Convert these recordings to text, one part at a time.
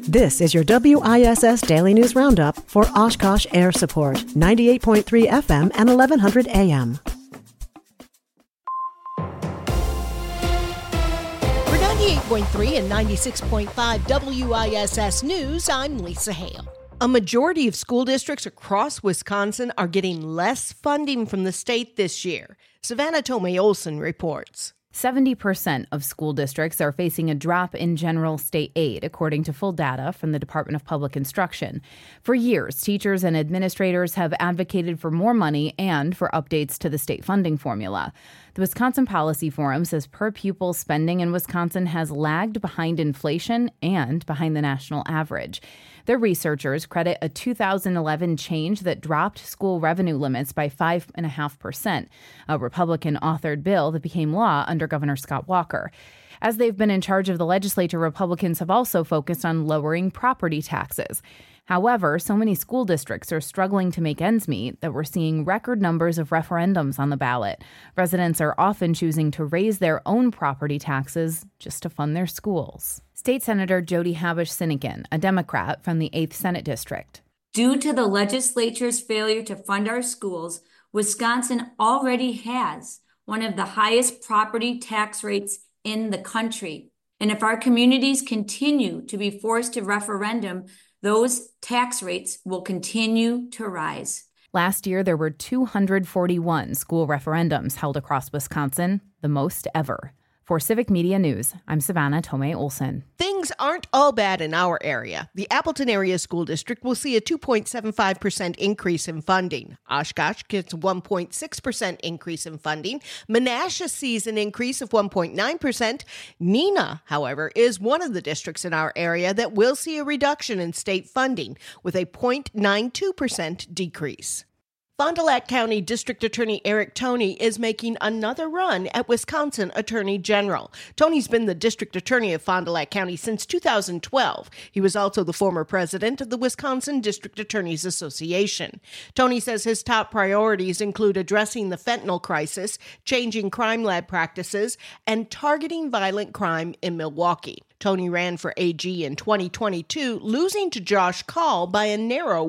This is your WISS Daily News Roundup for Oshkosh Air Support, 98.3 FM and 1100 AM. For 98.3 and 96.5 WISS News, I'm Lisa Hale. A majority of school districts across Wisconsin are getting less funding from the state this year. Savannah Tomei-Olson reports. 70% of school districts are facing a drop in general state aid, according to full data from the Department of Public Instruction. For years, teachers and administrators have advocated for more money and for updates to the state funding formula. The Wisconsin Policy Forum says per-pupil spending in Wisconsin has lagged behind inflation and behind the national average. Their researchers credit a 2011 change that dropped school revenue limits by 5.5%, a Republican-authored bill that became law under Governor Scott Walker. As they've been in charge of the legislature, Republicans have also focused on lowering property taxes. However, so many school districts are struggling to make ends meet that we're seeing record numbers of referendums on the ballot. Residents are often choosing to raise their own property taxes just to fund their schools. State Senator Jody Habush-Sinekin, a Democrat from the 8th Senate District. Due to the legislature's failure to fund our schools, Wisconsin already has one of the highest property tax rates in the country. And if our communities continue to be forced to referendum, those tax rates will continue to rise. Last year, there were 241 school referendums held across Wisconsin, the most ever. For Civic Media News, I'm Savannah Tomei-Olson. Things aren't all bad in our area. The Appleton Area School District will see a 2.75% increase in funding. Oshkosh gets a 1.6% increase in funding. Menasha sees an increase of 1.9%. Neenah, however, is one of the districts in our area that will see a reduction in state funding with a 0.92% decrease. Fond du Lac County District Attorney Eric Toney is making another run at Wisconsin Attorney General. Toney's been the District Attorney of Fond du Lac County since 2012. He was also the former president of the Wisconsin District Attorneys Association. Toney says his top priorities include addressing the fentanyl crisis, changing crime lab practices, and targeting violent crime in Milwaukee. Toney ran for AG in 2022, losing to Josh Kaul by a narrow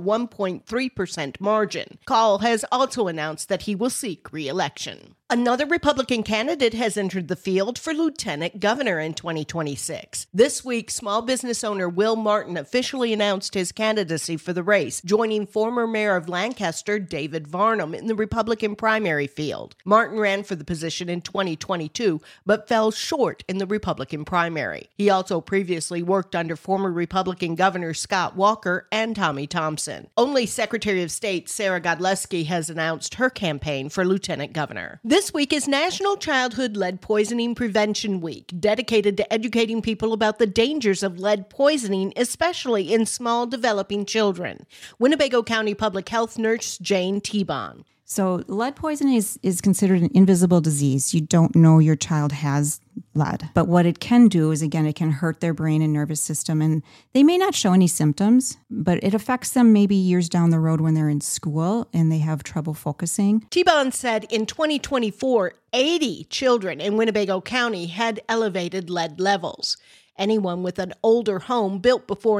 1.3% margin. Kaul has also announced that he will seek re-election. Another Republican candidate has entered the field for lieutenant governor in 2026. This week, small business owner Will Martin officially announced his candidacy for the race, joining former mayor of Lancaster, David Varnum, in the Republican primary field. Martin ran for the position in 2022, but fell short in the Republican primary. He also previously worked under former Republican Governor Scott Walker and Tommy Thompson. Only Secretary of State Sarah Godlewski has announced her campaign for lieutenant governor. This week is National Childhood Lead Poisoning Prevention Week, dedicated to educating people about the dangers of lead poisoning, especially in small developing children. Winnebago County Public Health Nurse Jane T-Bon. So lead poisoning is considered an invisible disease. You don't know your child has lead. But what it can do is, again, it can hurt their brain and nervous system. And they may not show any symptoms, but it affects them maybe years down the road when they're in school and they have trouble focusing. T-Bon said in 2024, 80 children in Winnebago County had elevated lead levels. Anyone with an older home built before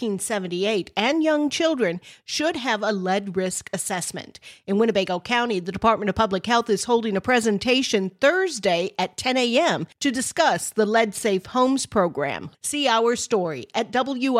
1978 and young children should have a lead risk assessment. In Winnebago County, the Department of Public Health is holding a presentation Thursday at 10 a.m. to discuss the Lead Safe Homes program. See our story at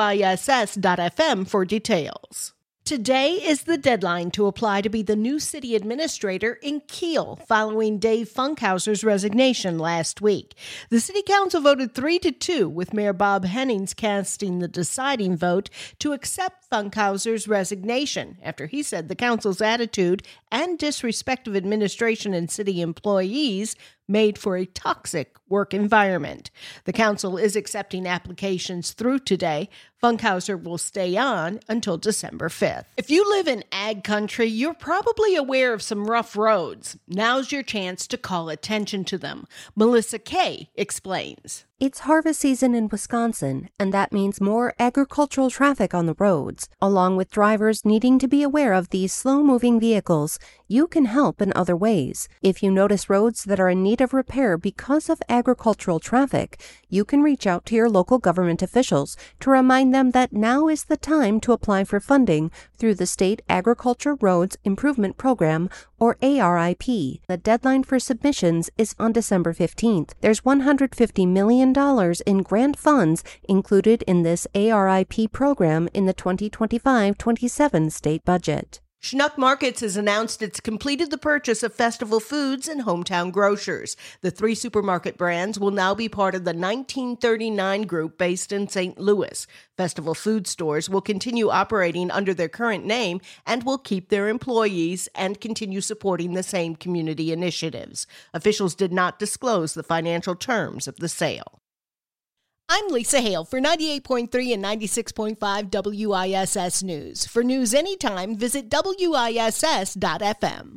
WISS.FM for details. Today is the deadline to apply to be the new city administrator in Kiel following Dave Funkhauser's resignation last week. The city council voted 3-2, with Mayor Bob Hennings casting the deciding vote to accept Funkhauser's resignation after he said the council's attitude and disrespect of administration and city employees made for a toxic work environment. The council is accepting applications through today. Funkhauser will stay on until December 5th. If you live in ag country, you're probably aware of some rough roads. Now's your chance to call attention to them. Melissa Kay explains. It's harvest season in Wisconsin, and that means more agricultural traffic on the roads. Along with drivers needing to be aware of these slow-moving vehicles, you can help in other ways. If you notice roads that are in need of repair because of agricultural traffic, you can reach out to your local government officials to remind them that now is the time to apply for funding through the State Agriculture Roads Improvement Program, or ARIP. The deadline for submissions is on December 15th. There's $150 million in grant funds included in this ARIP program in the 2025-27 state budget. Schnuck Markets has announced it's completed the purchase of Festival Foods and Hometown Grocers. The three supermarket brands will now be part of the 1939 group based in St. Louis. Festival Food stores will continue operating under their current name and will keep their employees and continue supporting the same community initiatives. Officials did not disclose the financial terms of the sale. I'm Lisa Hale for 98.3 and 96.5 WISS News. For news anytime, visit WISS.FM.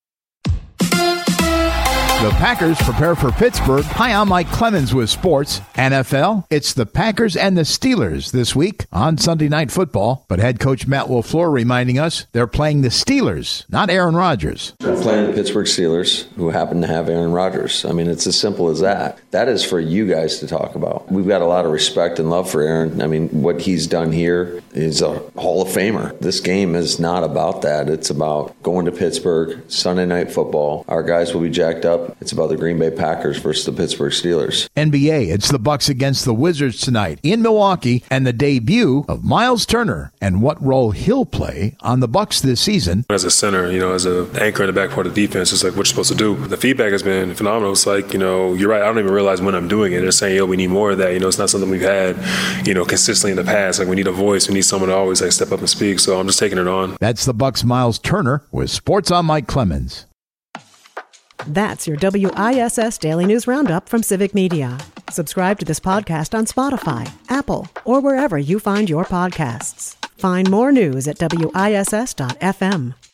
The Packers prepare for Pittsburgh. Hi, I'm Mike Clemens with sports. NFL, it's the Packers and the Steelers this week on Sunday Night Football. But head coach Matt LaFleur reminding us they're playing the Steelers, not Aaron Rodgers. We're playing the Pittsburgh Steelers, who happen to have Aaron Rodgers. I mean, it's as simple as that. That is for you guys to talk about. We've got a lot of respect and love for Aaron. I mean, what he's done here is a Hall of Famer. This game is not about that. It's about going to Pittsburgh, Sunday Night Football. Our guys will be jacked up. It's about the Green Bay Packers versus the Pittsburgh Steelers. NBA, it's the Bucks against the Wizards tonight in Milwaukee, and the debut of Miles Turner and what role he'll play on the Bucks this season. As a center, as an anchor in the back part of the defense, it's like what you're supposed to do. The feedback has been phenomenal. It's like, you're right. I don't even realize when I'm doing it. They're saying, we need more of that. It's not something we've had, consistently in the past. Like, we need a voice. We need someone to always step up and speak. So I'm just taking it on. That's the Bucks' Miles Turner with Sports on Mike Clemens. That's your WISS Daily News Roundup from Civic Media. Subscribe to this podcast on Spotify, Apple, or wherever you find your podcasts. Find more news at WISS.FM.